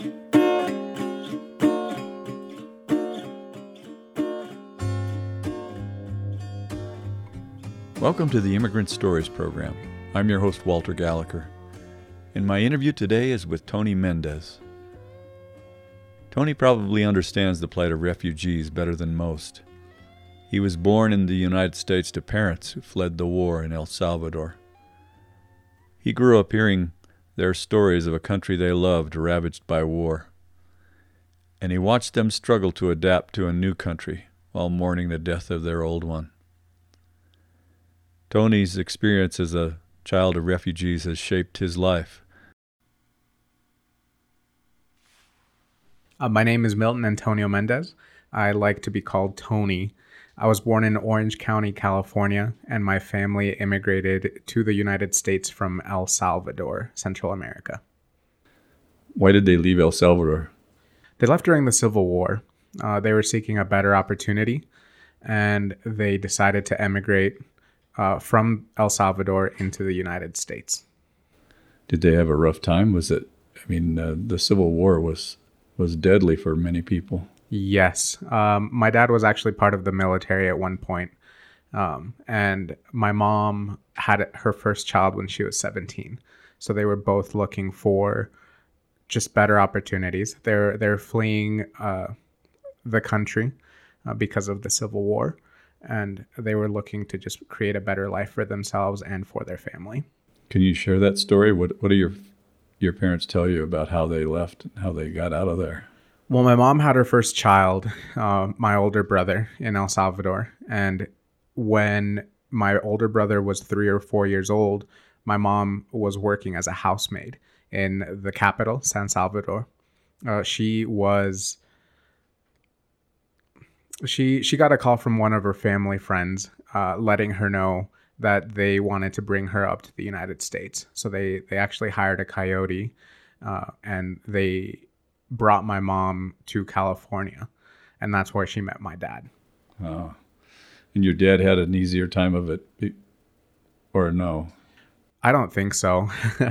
Welcome to the Immigrant Stories program. I'm your host, Walter Gallagher. And my interview today is with Tony Mendez. Tony probably understands the plight of refugees better than most. He was born in the United States to parents who fled the war in El Salvador. He grew up hearing their stories of a country they loved ravaged by war. And he watched them struggle to adapt to a new country while mourning the death of their old one. Tony's experience as a child of refugees has shaped his life. My name is Milton Antonio Mendez. I like to be called Tony. I was born in Orange County, California, and my family immigrated to the United States from El Salvador, Central America. Why did they leave El Salvador? They left during the Civil War. They were seeking a better opportunity, and they decided to emigrate from El Salvador into the United States. Did they have a rough time? The Civil War was deadly for many people. Yes. My dad was actually part of the military at one point. And my mom had her first child when she was 17. So they were both looking for just better opportunities. They're fleeing the country because of the Civil War. And they were looking to just create a better life for themselves and for their family. Can you share that story? What do your parents tell you about how they left and how they got out of there? Well, my mom had her first child, my older brother, in El Salvador. And when my older brother was 3 or 4 years old, my mom was working as a housemaid in the capital, San Salvador. She got a call from one of her family friends letting her know that they wanted to bring her up to the United States. So they actually hired a coyote and they brought my mom to California. And that's where she met my dad. Oh. And your dad had an easier time of it, or no? I don't think so.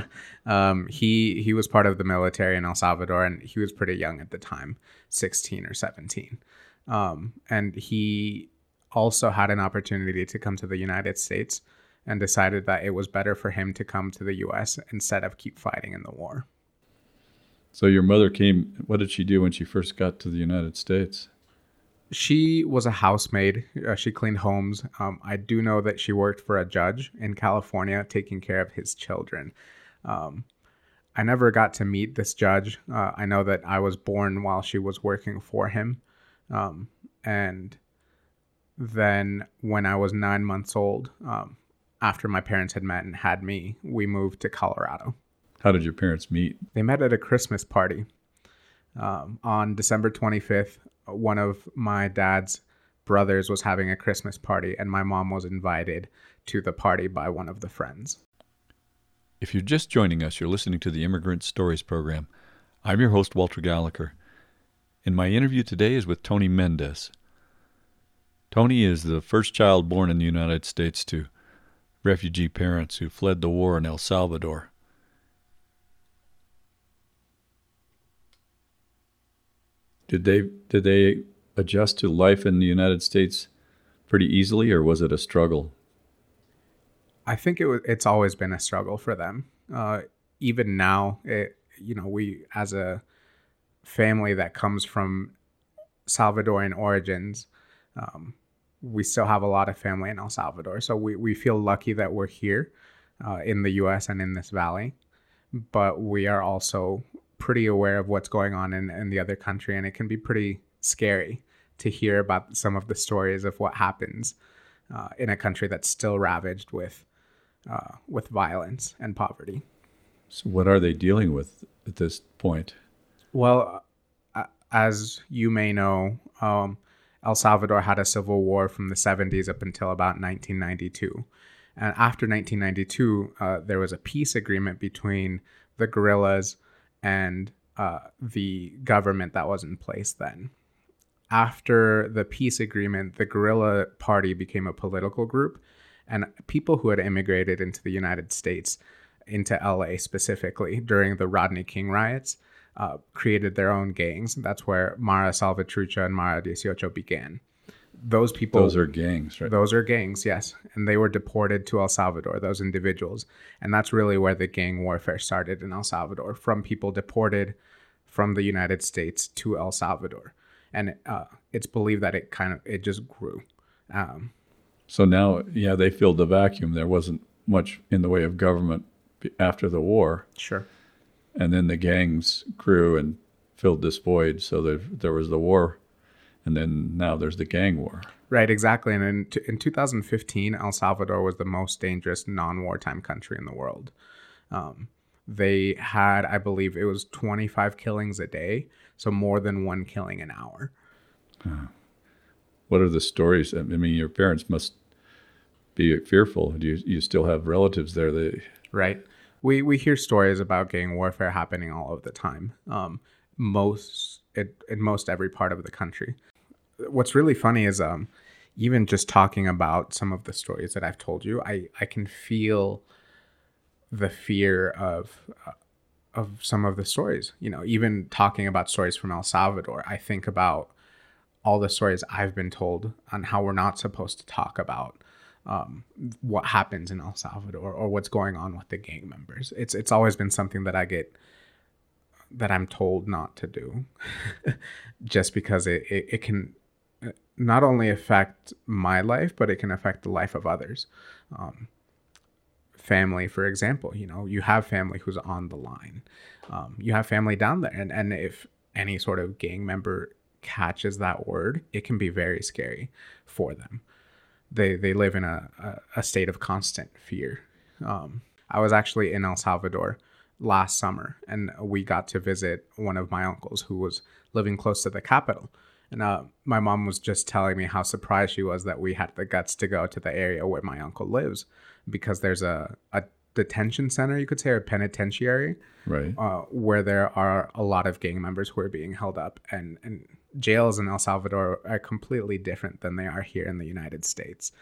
He was part of the military in El Salvador, and he was pretty young at the time, 16 or 17. And he also had an opportunity to come to the United States and decided that it was better for him to come to the U.S. instead of keep fighting in the war. So your mother came, what did she do when she first got to the United States? She was a housemaid. She cleaned homes. I do know that she worked for a judge in California taking care of his children. I never got to meet this judge. I know that I was born while she was working for him. And then when I was 9 months old, after my parents had met and had me, we moved to Colorado. How did your parents meet? They met at a Christmas party. On December 25th, one of my dad's brothers was having a Christmas party, and my mom was invited to the party by one of the friends. If you're just joining us, you're listening to the Immigrant Stories program. I'm your host, Walter Gallagher. And my interview today is with Tony Mendez. Tony is the first child born in the United States to refugee parents who fled the war in El Salvador. Did they adjust to life in the United States pretty easily, or was it a struggle? I think it's always been a struggle for them. Even now, we as a family that comes from Salvadoran origins, we still have a lot of family in El Salvador. So we feel lucky that we're here in the U.S. and in this valley. But we are also pretty aware of what's going on in the other country. And it can be pretty scary to hear about some of the stories of what happens in a country that's still ravaged with violence and poverty. So what are they dealing with at this point? Well, as you may know, El Salvador had a civil war from the 70s up until about 1992. And after 1992, there was a peace agreement between the guerrillas and the government that was in place then. After the peace agreement, the guerrilla party became a political group, and people who had immigrated into the United States, into LA specifically, during the Rodney King riots, created their own gangs. That's where Mara Salvatrucha and Mara 18 began. Those people... Those are gangs, right? Those are gangs, yes. And they were deported to El Salvador, those individuals. And that's really where the gang warfare started in El Salvador, from people deported from the United States to El Salvador. And it's believed that it just grew. So now, yeah, they filled the vacuum. There wasn't much in the way of government after the war. Sure. And then the gangs grew and filled this void. So there was the war, and then now there's the gang war. Right, exactly. And in 2015, El Salvador was the most dangerous non-wartime country in the world. They had, I believe, it was 25 killings a day, so more than one killing an hour. What are the stories? I mean, your parents must be fearful. Do you still have relatives there? Right. We hear stories about gang warfare happening all of the time. In most every part of the country. What's really funny is even just talking about some of the stories that I've told you, I can feel the fear of some of the stories. You know, even talking about stories from El Salvador, I think about all the stories I've been told on how we're not supposed to talk about what happens in El Salvador or what's going on with the gang members. It's always been something that I'm told not to do, just because it can not only affect my life, but it can affect the life of others. Family, for example, you know, you have family who's on the line. You have family down there, and if any sort of gang member catches that word, it can be very scary for them. They live in a state of constant fear. I was actually in El Salvador last summer, and we got to visit one of my uncles who was living close to the capital. And my mom was just telling me how surprised she was that we had the guts to go to the area where my uncle lives, because there's a detention center, you could say, or penitentiary, right, where there are a lot of gang members who are being held up. And jails in El Salvador are completely different than they are here in the United States.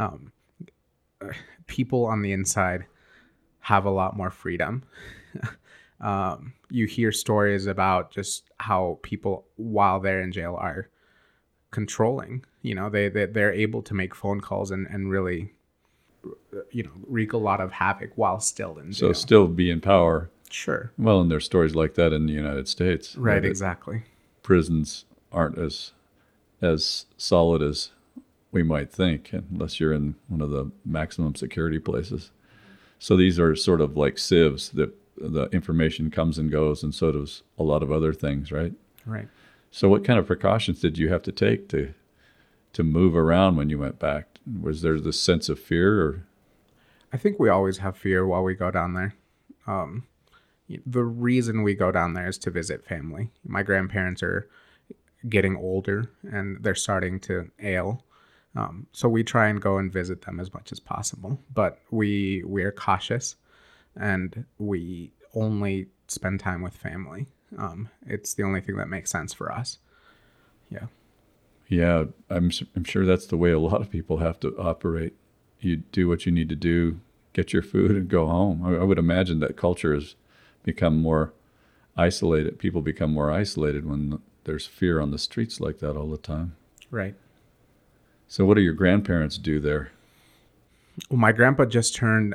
People on the inside have a lot more freedom. You hear stories about just how people, while they're in jail, are controlling. You know, they're able to make phone calls and really, you know, wreak a lot of havoc while still in jail. So still be in power. Sure. Well, and there's stories like that in the United States. Right, exactly. Prisons aren't as solid as we might think, unless you're in one of the maximum security places. So these are sort of like sieves that the information comes and goes, and so does a lot of other things, right? Right. So what kind of precautions did you have to take to move around when you went back? Was there this sense of fear? Or? I think we always have fear while we go down there. The reason we go down there is to visit family. My grandparents are getting older and they're starting to ail. So we try and go and visit them as much as possible. But we're cautious, and we only spend time with family. It's the only thing that makes sense for us. Yeah. Yeah, I'm sure that's the way a lot of people have to operate. You do what you need to do, get your food, and go home. I would imagine that culture has become more isolated. People become more isolated when there's fear on the streets like that all the time. Right. So what do your grandparents do there? Well, my grandpa just turned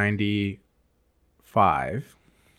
95.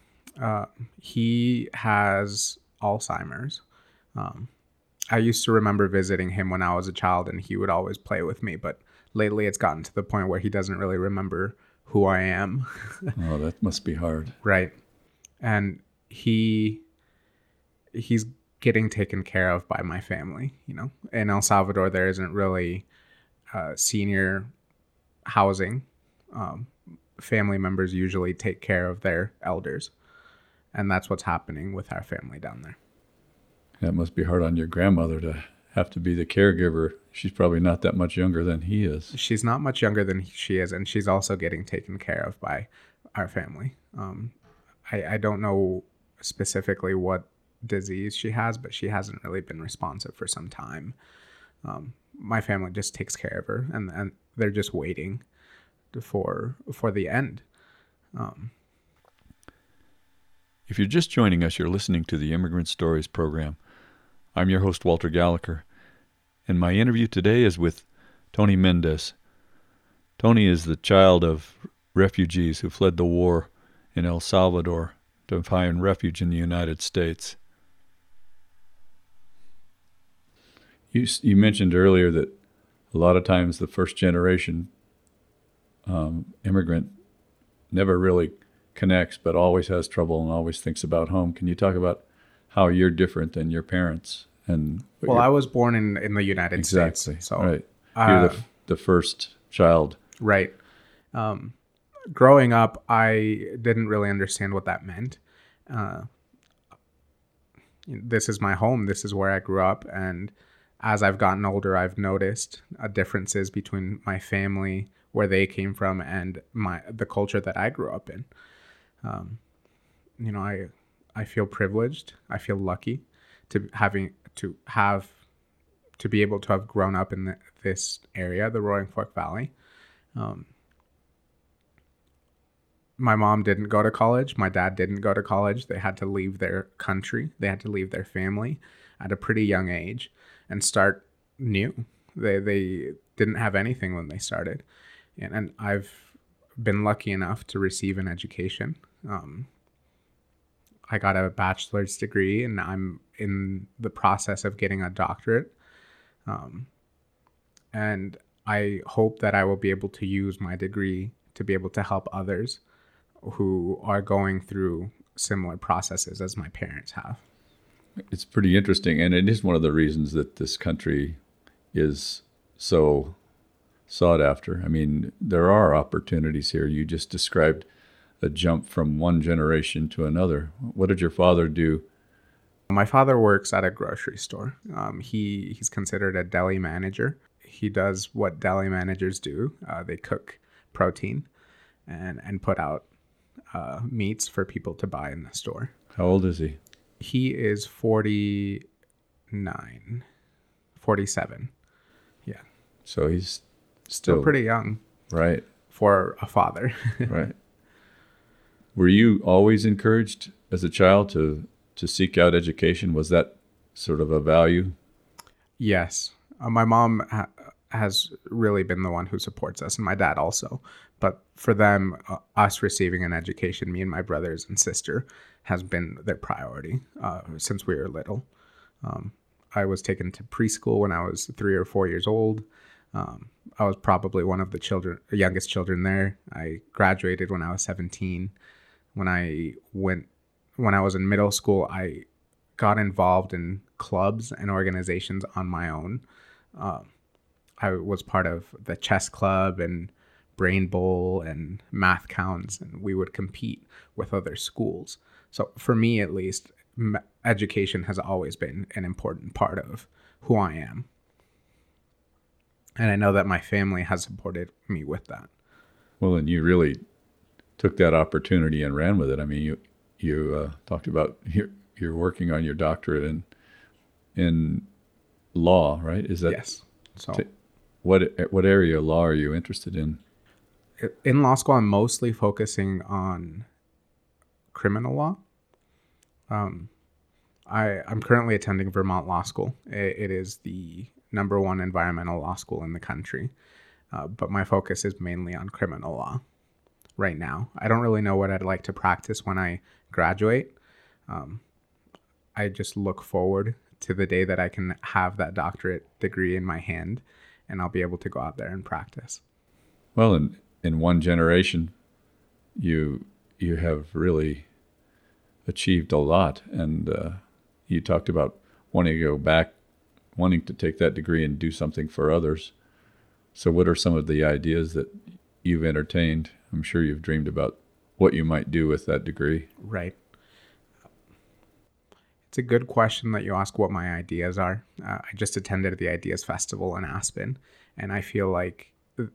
He has Alzheimer's. I used to remember visiting him when I was a child, and he would always play with me. But lately it's gotten to the point where he doesn't really remember who I am. Oh, that must be hard. Right. And he's getting taken care of by my family. You know, in El Salvador, there isn't really senior housing. Family members usually take care of their elders. And that's what's happening with our family down there. That must be hard on your grandmother to have to be the caregiver. She's probably not that much younger than he is. She's not much younger than she is, and she's also getting taken care of by our family. I don't know specifically what disease she has, but she hasn't really been responsive for some time. My family just takes care of her, and they're just waiting for the end. If you're just joining us, you're listening to the Immigrant Stories program. I'm your host, Walter Gallagher, and my interview today is with Tony Mendez. Tony is the child of refugees who fled the war in El Salvador to find refuge in the United States. You mentioned earlier that a lot of times the first generation immigrant never really connects, but always has trouble and always thinks about home. Can you talk about how you're different than your parents? Well, I was born in the United States. Exactly. So, right. You're the first child. Right. Growing up, I didn't really understand what that meant. This is my home. This is where I grew up. And as I've gotten older, I've noticed differences between my family, where they came from, and the culture that I grew up in. I feel privileged. I feel lucky to be able to have grown up in this area, the Roaring Fork Valley. My mom didn't go to college. My dad didn't go to college. They had to leave their country. They had to leave their family at a pretty young age and start new. They didn't have anything when they started. And I've been lucky enough to receive an education. I got a bachelor's degree, and I'm in the process of getting a doctorate. And I hope that I will be able to use my degree to be able to help others who are going through similar processes as my parents have. It's pretty interesting, and it is one of the reasons that this country is so sought after. I mean, there are opportunities here. You just described a jump from one generation to another. What did your father do? My father works at a grocery store. He's considered a deli manager. He does what deli managers do. They cook protein and put out meats for people to buy in the store. How old is he? He is 47. Yeah. So he's still pretty young. Right. For a father. Right. Were you always encouraged as a child to seek out education? Was that sort of a value? Yes. My mom has really been the one who supports us, and my dad also. But for them, us receiving an education, me and my brothers and sister, has been their priority since we were little. I was taken to preschool when I was 3 or 4 years old. I was probably one of the youngest children there. I graduated when I was 17. When I was in middle school, I got involved in clubs and organizations on my own. I was part of the chess club and brain bowl and math counts, and we would compete with other schools. So for me, at least, education has always been an important part of who I am. And I know that my family has supported me with that. Well, and you really took that opportunity and ran with it. I mean, you talked about you're working on your doctorate in law, right? Is that yes? So, what area of law are you interested in? In law school, I'm mostly focusing on criminal law. I'm currently attending Vermont Law School. It is the #1 environmental law school in the country, but my focus is mainly on criminal law right now. I don't really know what I'd like to practice when I graduate. I just look forward to the day that I can have that doctorate degree in my hand, and I'll be able to go out there and practice. Well, in one generation, you have really achieved a lot, and you talked about wanting to go back, wanting to take that degree and do something for others. So what are some of the ideas that you've entertained? I'm sure you've dreamed about what you might do with that degree. Right. It's a good question that you ask what my ideas are. I just attended the Ideas Festival in Aspen, and I feel like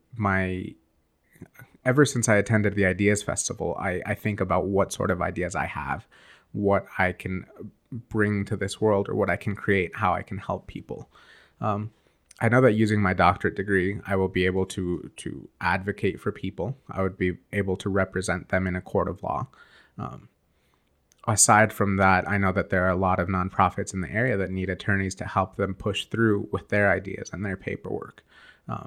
ever since I attended the Ideas Festival, I think about what sort of ideas I have, what I can bring to this world, or what I can create, how I can help people. I know that using my doctorate degree, I will be able to advocate for people. I would be able to represent them in a court of law. aside from that, I know that there are a lot of nonprofits in the area that need attorneys to help them push through with their ideas and their paperwork. Um,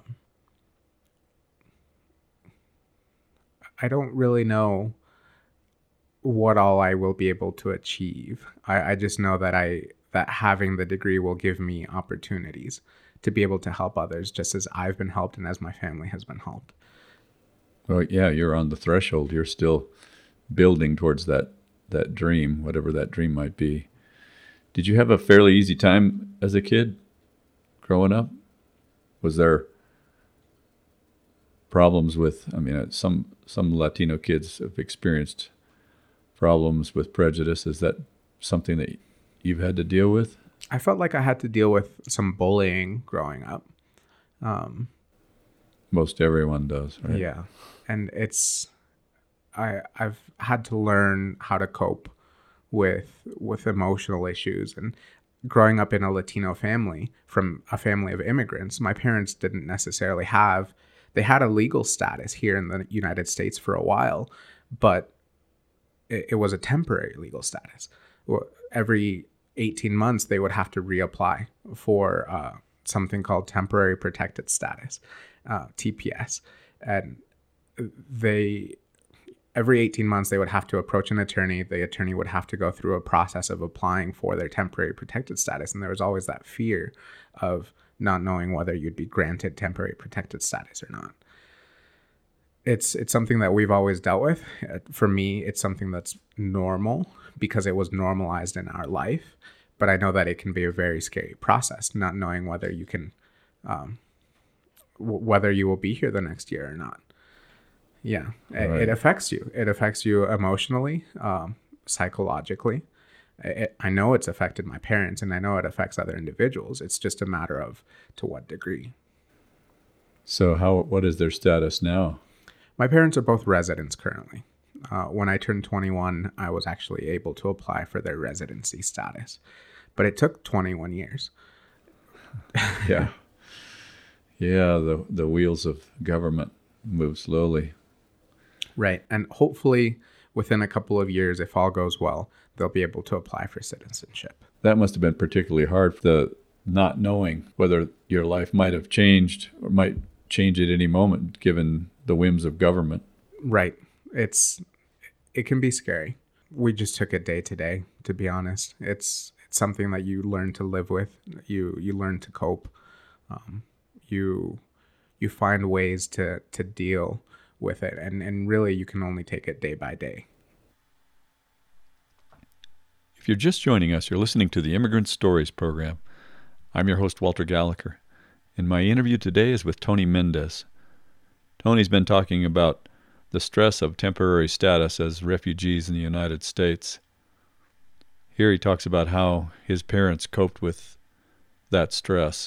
I don't really know what all I will be able to achieve. I just know that that having the degree will give me opportunities to be able to help others, just as I've been helped and as my family has been helped. Well, yeah, you're on the threshold. You're still building towards that dream, whatever that dream might be. Did you have a fairly easy time as a kid growing up? Was there problems with, I mean, some Latino kids have experienced problems with prejudice. Is that something that you've had to deal with? I felt like I had to deal with some bullying growing up. Most everyone does, right? Yeah. And I've had to learn how to cope with emotional issues. And growing up in a Latino family, from a family of immigrants, my parents didn't necessarily they had a legal status here in the United States for a while, but it was a temporary legal status. Every 18 months, they would have to reapply for something called temporary protected status, TPS. And every 18 months, they would have to approach an attorney. The attorney would have to go through a process of applying for their temporary protected status. And there was always that fear of not knowing whether you'd be granted temporary protected status or not. It's something that we've always dealt with. For me, it's something that's normal because it was normalized in our life. But I know that it can be a very scary process, not knowing whether you can, whether you will be here the next year or not. Yeah, right. It affects you. It affects you emotionally, psychologically. I know it's affected my parents, and I know it affects other individuals. It's just a matter of to what degree. So what is their status now? My parents are both residents currently. When I turned 21, I was actually able to apply for their residency status, but it took 21 years. Yeah. Yeah, the wheels of government move slowly. Right. And hopefully within a couple of years, if all goes well, they'll be able to apply for citizenship. That must have been particularly hard, the not knowing whether your life might have changed or might change at any moment, given the whims of government. Right. It can be scary. We just took it day to day, to be honest. It's something that you learn to live with. You learn to cope. You find ways to deal with it. And really, you can only take it day by day. If you're just joining us, you're listening to the Immigrant Stories program. I'm your host, Walter Gallagher, and my interview today is with Tony Mendez. Tony's been talking about the stress of temporary status as refugees in the United States. Here he talks about how his parents coped with that stress.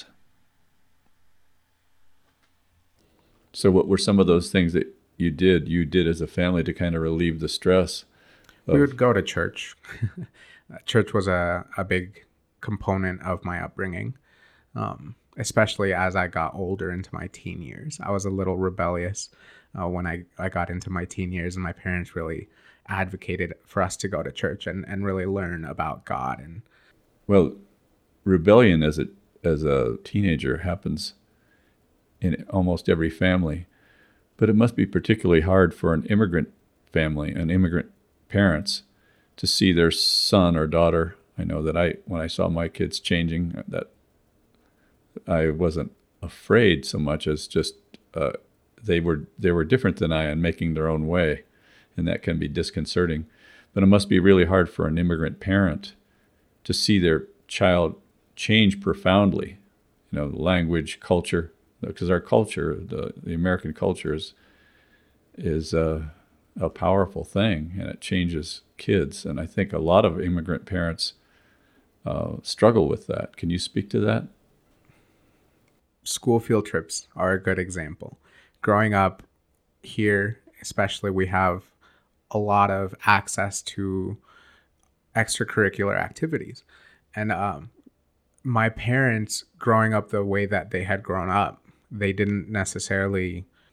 So what were some of those things that you did as a family to kind of relieve the stress? We would go to church. Church was a big component of my upbringing, especially as I got older into my teen years. I was a little rebellious when I got into my teen years, and my parents really advocated for us to go to church and really learn about God. And well, rebellion as a teenager happens in almost every family, but it must be particularly hard for an immigrant family and immigrant parents to see their son or daughter. I know that when I saw my kids changing, that I wasn't afraid so much as just they were different than I and making their own way, and that can be disconcerting. But it must be really hard for an immigrant parent to see their child change profoundly. Language, culture, because our culture, the American culture, is a powerful thing, and it changes kids. And I think a lot of immigrant parents struggle with that. Can you speak to that? School field trips are a good example. Growing up here, especially, we have a lot of access to extracurricular activities. And my parents, growing up the way that they had grown up, they didn't necessarily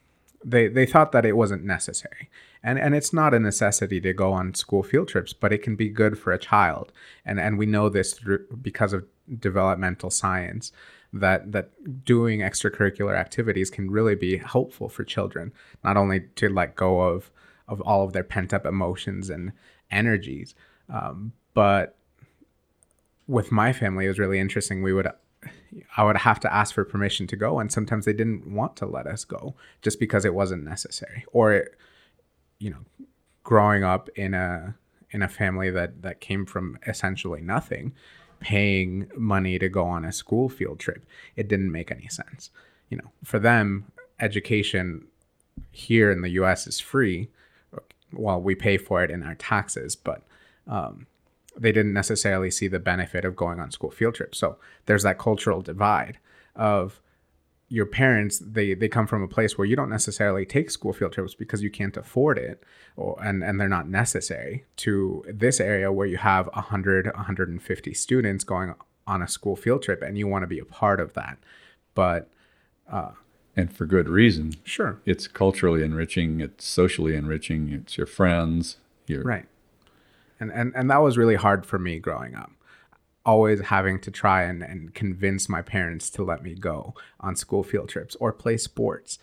they thought that it wasn't necessary. And it's not a necessity to go on school field trips, but it can be good for a child. And we know this because of developmental science, that doing extracurricular activities can really be helpful for children, not only to let go of all of their pent up emotions and energies, but with my family, it was really interesting. I would have to ask for permission to go, and sometimes they didn't want to let us go just because it wasn't necessary. Or, growing up in a family that came from essentially nothing, paying money to go on a school field trip, it didn't make any sense. For them, education here in the U.S. is free. Well, we pay for it in our taxes, but they didn't necessarily see the benefit of going on school field trips. So there's that cultural divide of your parents. They come from a place where you don't necessarily take school field trips because you can't afford it, and they're not necessary, to this area where you have 150 students going on a school field trip, and you want to be a part of that. But and for good reason. Sure. It's culturally enriching. It's socially enriching. It's your friends. Right. And that was really hard for me growing up. Always having to try and convince my parents to let me go on school field trips or play sports.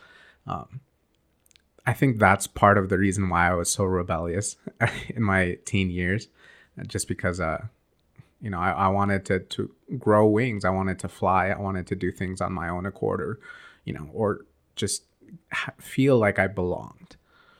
I think that's part of the reason why I was so rebellious in my teen years, just because, I wanted to grow wings. I wanted to fly. I wanted to do things on my own accord, or just feel like I belonged.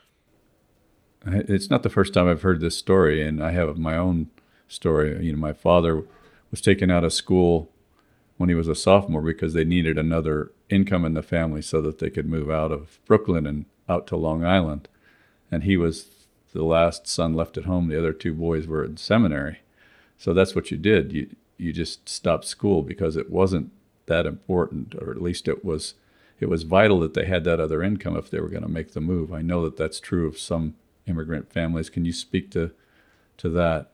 It's not the first time I've heard this story, and I have my own story. My father was taken out of school when he was a sophomore because they needed another income in the family so that they could move out of Brooklyn and out to Long Island. And he was the last son left at home. The other two boys were in seminary. So that's what you did. You just stopped school because it wasn't that important, or at least it was vital that they had that other income if they were going to make the move. I know that that's true of some immigrant families. Can you speak to that?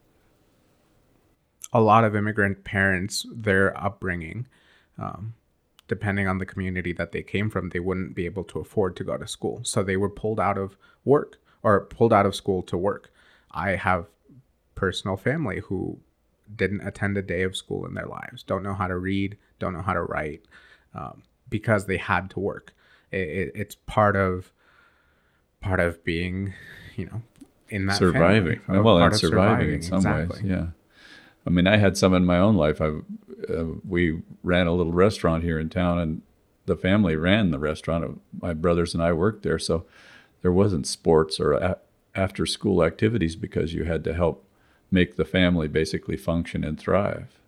A lot of immigrant parents, their upbringing, depending on the community that they came from, they wouldn't be able to afford to go to school. So they were pulled out of work or pulled out of school to work. I have personal family who didn't attend a day of school in their lives, don't know how to read, don't know how to write, because they had to work. It's part of being, in that surviving. Family, well, and surviving in some exactly. ways. Yeah. I mean, I had some in my own life. We ran a little restaurant here in town, and the family ran the restaurant. My brothers and I worked there, so there wasn't sports or after school activities because you had to help make the family basically function and thrive.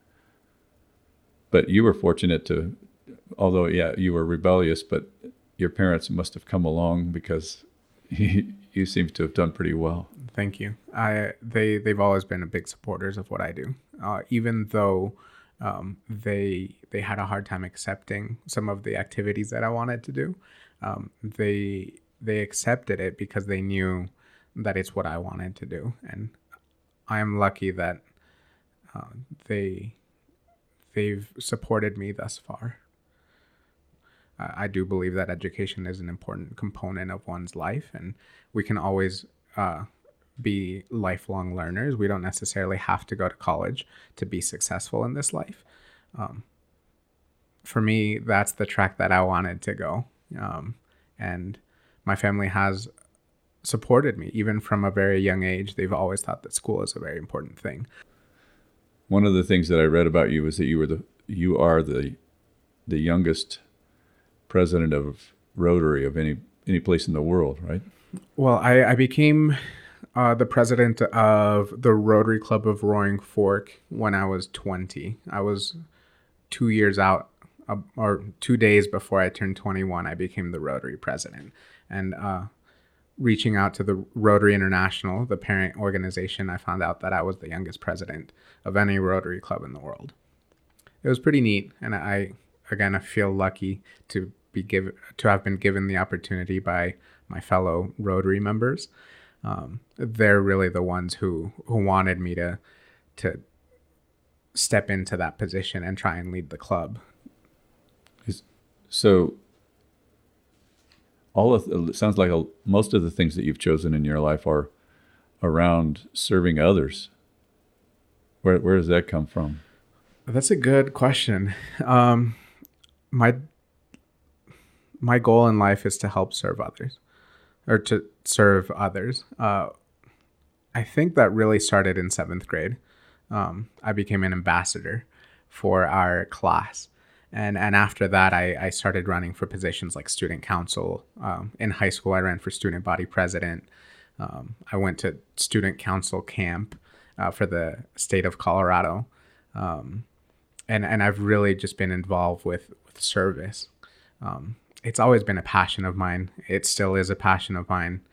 But you were fortunate to, although, you were rebellious, but your parents must have come along because you seem to have done pretty well. Thank you. They've always been big supporters of what I do, even though they had a hard time accepting some of the activities that I wanted to do. They accepted it because they knew that it's what I wanted to do, and I am lucky that they've supported me thus far. I do believe that education is an important component of one's life, and we can always be lifelong learners. We don't necessarily have to go to college to be successful in this life. For me, that's the track that I wanted to go. And my family has supported me. Even from a very young age, they've always thought that school is a very important thing. One of the things that I read about you was that you are the youngest president of Rotary of any place in the world, right? Well, I became the president of the Rotary Club of Roaring Fork when I was 20. I was 2 years out, or 2 days before I turned 21, I became the Rotary president. And reaching out to the Rotary International, the parent organization, I found out that I was the youngest president of any Rotary club in the world. It was pretty neat, and I feel lucky to have been given the opportunity by my fellow Rotary members. They're really the ones who wanted me to step into that position and try and lead the club. So it sounds like most of the things that you've chosen in your life are around serving others. Where does that come from? That's a good question. My goal in life is to help serve others, or to serve others. I think that really started in 7th grade. I became an ambassador for our class. And after that, I started running for positions like student council. In high school, I ran for student body president. I went to student council camp for the state of Colorado. And I've really just been involved with service. It's always been a passion of mine. It still is a passion of mine.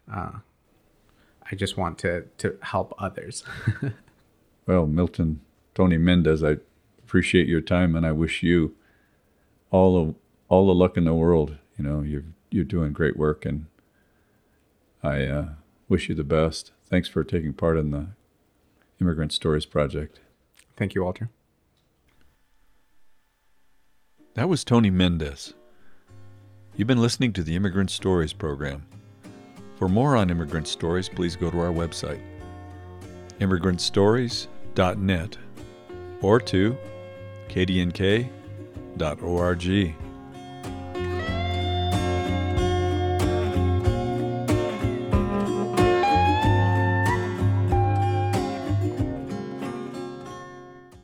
I just want to help others. Well, Milton, Tony Mendez, I appreciate your time, and I wish you all the luck in the world. You know, you're doing great work, and I wish you the best. Thanks for taking part in the Immigrant Stories Project. Thank you, Walter. That was Tony Mendez. You've been listening to the Immigrant Stories program. For more on immigrant stories, please go to our website, immigrantstories.net, or to kdnk.org.